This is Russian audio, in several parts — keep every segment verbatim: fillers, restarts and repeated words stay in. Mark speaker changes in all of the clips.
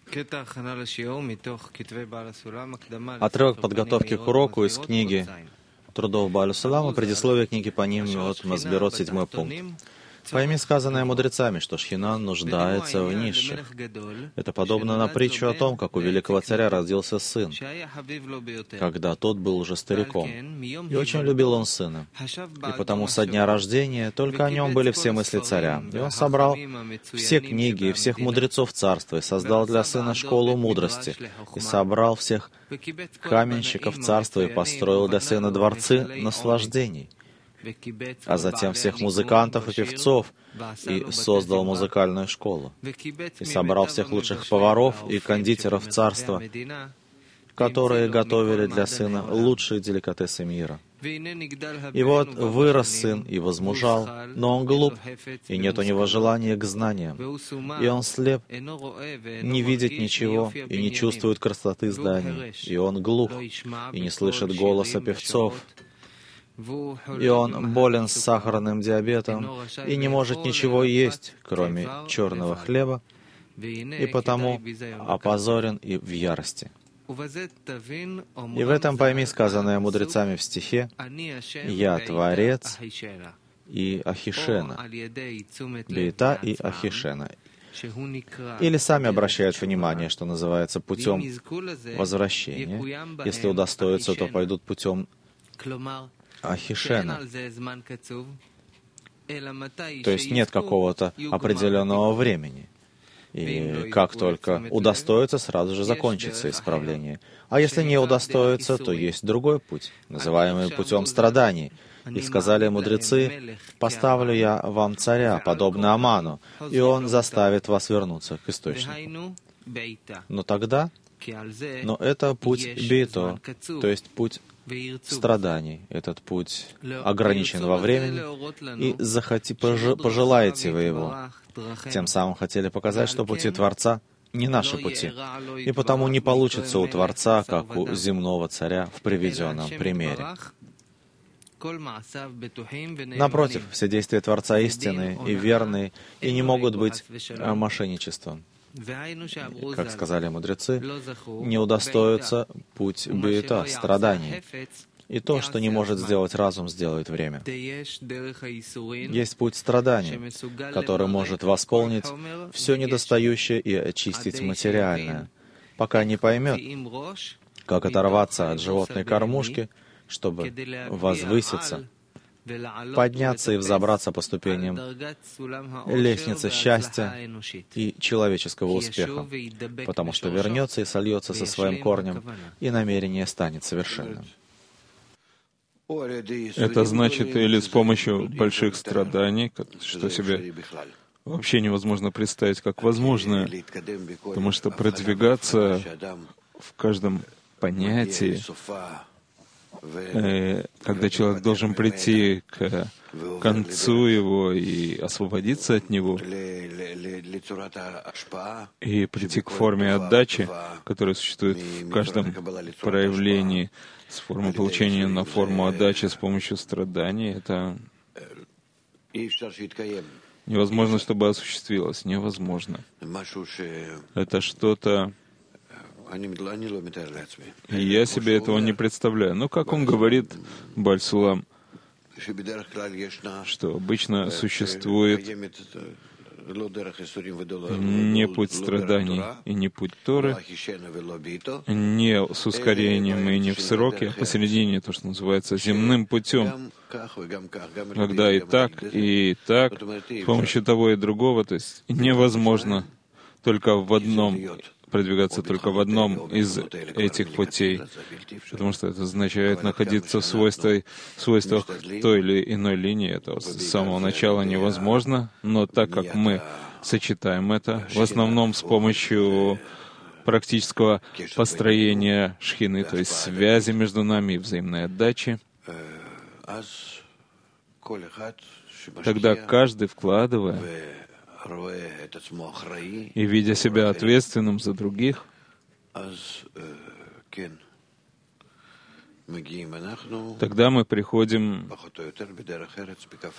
Speaker 1: Отрывок подготовки к уроку из книги трудов Бааля Сулама, предисловие книги по ним от Масбирот, седьмой пункт. Пойми сказанное мудрецами, что Шхина нуждается в низших. Это подобно на притчу о том, как у великого царя родился сын, когда тот был уже стариком. И очень любил он сына. И потому со дня рождения только о нем были все мысли царя. И он собрал все книги и всех мудрецов царства, и создал для сына школу мудрости, и собрал всех каменщиков царства, и построил для сына дворцы наслаждений, а затем всех музыкантов и певцов, и создал музыкальную школу, и собрал всех лучших поваров и кондитеров царства, которые готовили для сына лучшие деликатесы мира. И вот вырос сын и возмужал, но он глуп, и нет у него желания к знаниям, и он слеп, не видит ничего и не чувствует красоты зданий, и он глух, и не слышит голоса певцов, и он болен с сахарным диабетом и не может ничего есть, кроме черного хлеба, и потому опозорен и в ярости. И в этом пойми сказанное мудрецами в стихе «Я Творец и Ахишена», Бейта и Ахишена. Или сами обращают внимание, что называется путем возвращения. Если удостоятся, то пойдут путем Ахишена. То есть нет какого-то определенного времени. И как только удостоится, сразу же закончится исправление. А если не удостоится, то есть другой путь, называемый путем страданий. И сказали мудрецы: «Поставлю я вам царя, подобно Аману, и он заставит вас вернуться к источнику». Но тогда, но это путь бейто, то есть путь страданий, этот путь ограничен во времени, и захоти, пожелаете вы его. Тем самым хотели показать, что пути Творца не наши пути, и потому не получится у Творца, как у земного царя в приведенном примере. Напротив, все действия Творца истинные и верные, и не могут быть мошенничеством. Как сказали мудрецы, не удостоится путь бейта, страданий. И то, что не может сделать разум, сделает время. Есть путь страданий, который может восполнить все недостающее и очистить материальное, пока не поймет, как оторваться от животной кормушки, чтобы возвыситься, подняться и взобраться по ступеням лестницы счастья и человеческого успеха, потому что вернется и сольется со своим корнем, и намерение станет совершенным.
Speaker 2: Это значит, или с помощью больших страданий, что себе вообще невозможно представить как возможное, потому что продвигаться в каждом понятии, когда человек должен прийти к концу его и освободиться от него, и прийти к форме отдачи, которая существует в каждом проявлении, с формы получения на форму отдачи с помощью страданий, это невозможно, чтобы осуществилось. Невозможно. Это что-то... Я себе этого не представляю. Но, как он говорит, Бааль Сулам, что обычно существует не путь страданий и не путь Торы, не с ускорением и не в сроке, а посередине, то, что называется земным путем, когда и так, и так, с помощью того и другого, то есть невозможно только в одном, продвигаться только в одном из этих путей, потому что это означает находиться в свойствах, в свойствах той или иной линии. Это с самого начала невозможно, но так как мы сочетаем это, в основном с помощью практического построения шхины, то есть связи между нами и взаимной отдачи, тогда каждый, вкладывая и видя себя ответственным за других, тогда мы приходим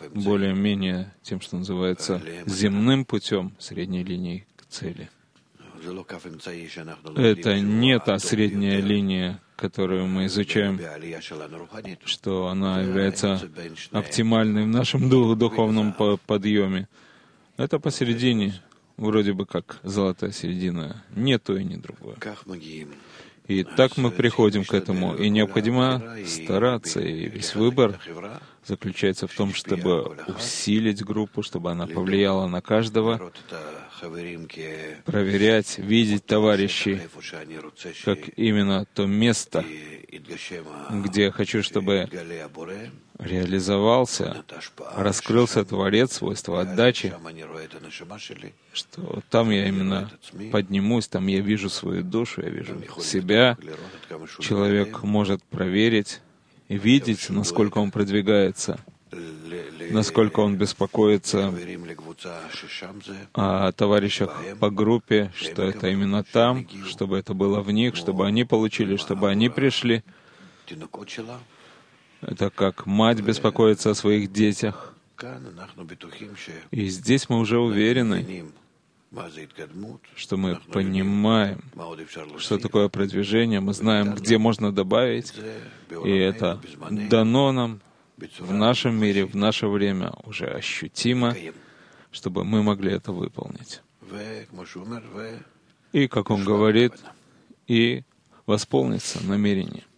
Speaker 2: более-менее тем, что называется земным путем, средней линией к цели. Это не та средняя линия, которую мы изучаем, что она является оптимальной в нашем духовном подъеме. Это посередине, вроде бы как золотая середина. Не то и не другое. И так мы приходим к этому, и необходимо стараться, и весь выбор заключается в том, чтобы усилить группу, чтобы она повлияла на каждого, проверять, видеть товарищей, как именно то место, где я хочу, чтобы реализовался, раскрылся Творец, свойство отдачи, что там я именно поднимусь, там я вижу свою душу, я вижу себя. Человек может проверить и видеть, насколько он продвигается, насколько он беспокоится о товарищах по группе, что это именно там, чтобы это было в них, чтобы они получили, чтобы они пришли. Это как мать беспокоится о своих детях. И здесь мы уже уверены, что мы понимаем, что такое продвижение, мы знаем, где можно добавить, и это дано нам в нашем мире, в наше время уже ощутимо, чтобы мы могли это выполнить. И, как он говорит, и восполнится намерение.